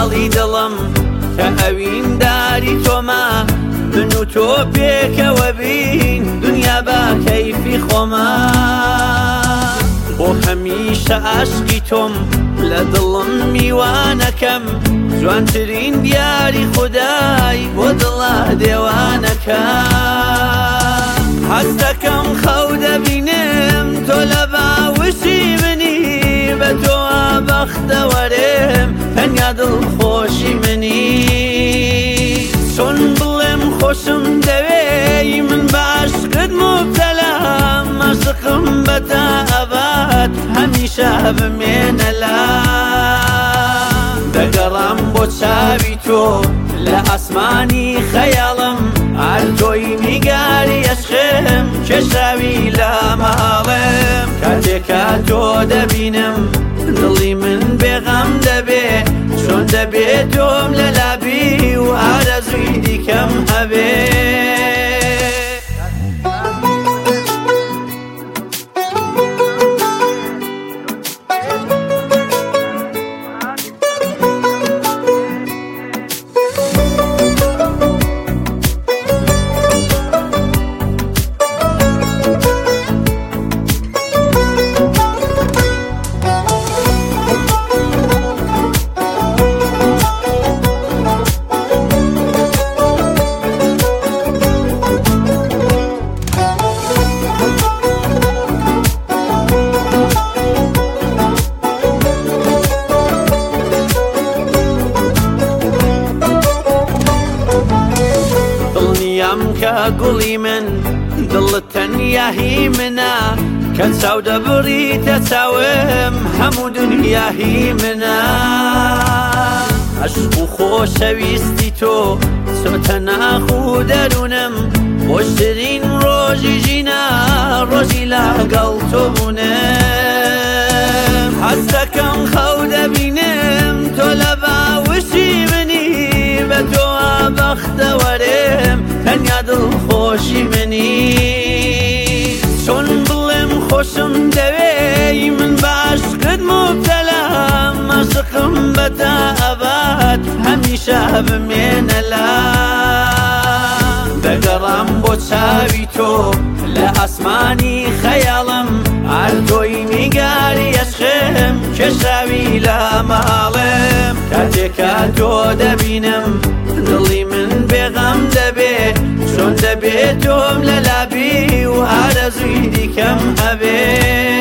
خەیاڵی دڵم کە ئەوینداری تۆمە من و تۆ پێکەوە بین دنیا بە کەیفی خۆمە بۆ هەمیشە عاشقی تۆم لە دڵم میوانەکەم جوانترین دیاری خودای بۆ دڵە دێوانەکەم حەز دەکەم خەو دەبینم تۆ لە باوشی منی بە تۆوە بەختەوەرێم تەنیا دڵخۆشی منی چۆن بڵێم خۆشم دەوێی من بە عاشقت مبتەلام عاشقم بە تا ئەبات هەمیشە بمێنە لام دەگەڕام بۆ چاوی تۆ لە ئاسمانی خەیاڵم هەر تۆی نیگاری عشقم کێشاوی لە ماڵم کاتێکە تۆ دەبینم دڵی من بێغەم دەبێ چۆن دەبێت تۆم لە لابی و ئارەزووی دیکەم هەبێ کە گوڵی من دڵت تەنیاهی منە کە چاو دەبڕیتە چاوم هەموو دنیاهی منە عەشق و خۆشەویستی تۆ چۆتە ناخ و دەروونم خۆشترین ڕۆژی ژینە ڕۆژی لەگەڵ تۆ بوونم حەز دەکەم خەو دەبینم تۆ لە باوشی منی بە تۆوە بەختەوەرێم تەنیا دڵخۆشی منی چۆن بڵێم خۆشم دەوێی من بە عاشقت مبتەلام عاشقم بە تا ئەبات هەمیشە بمێنە لام دەگەڕام بۆ چاوی تۆ لە ئاسمانی خەیاڵم هەر تۆی نیگاری عشقم کێشاوی لە ماڵم کاتێکە تۆ دەبینم دڵی من بێغەم دەبێ چۆن دەبێت تۆم لە لابی و ئارەزووی دیکەم هەبێ